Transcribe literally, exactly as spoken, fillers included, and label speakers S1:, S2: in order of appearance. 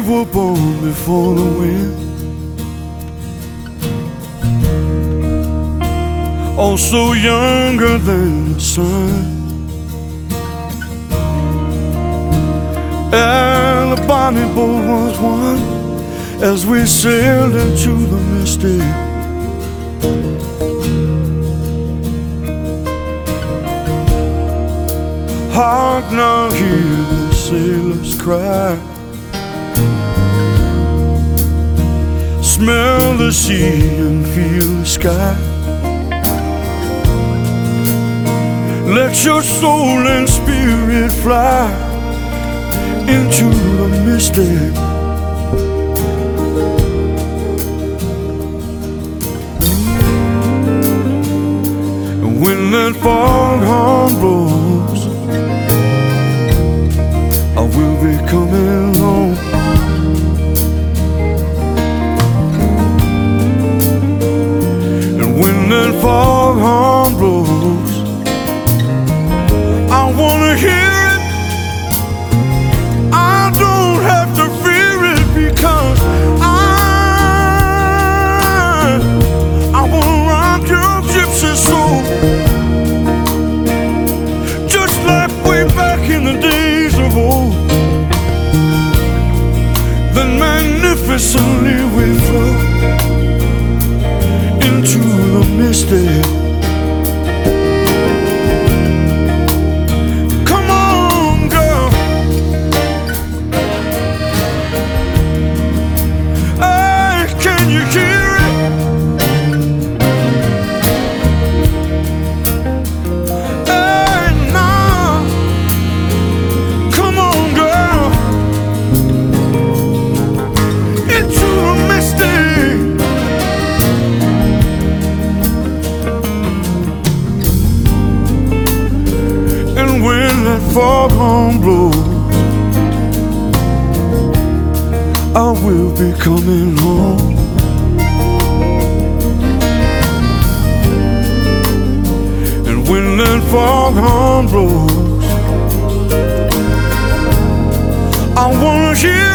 S1: were born before the wind, also younger than the sun. And the bonnie boat was one as we sailed into the misty. Hark now, hear the sailors cry, smell the sea and feel the sky. Let your soul and spirit fly into the mystic. And when that foghorn blows, I will be coming home. And when that foghorn blows, I wanna hear it. I don't have to fear it, because I I wanna rock your gypsy soul, just like way back in the days of old. Then magnificently we flow into the mystic. Foghorn blows, I will be coming home. And when that foghorn blows, I wanna hear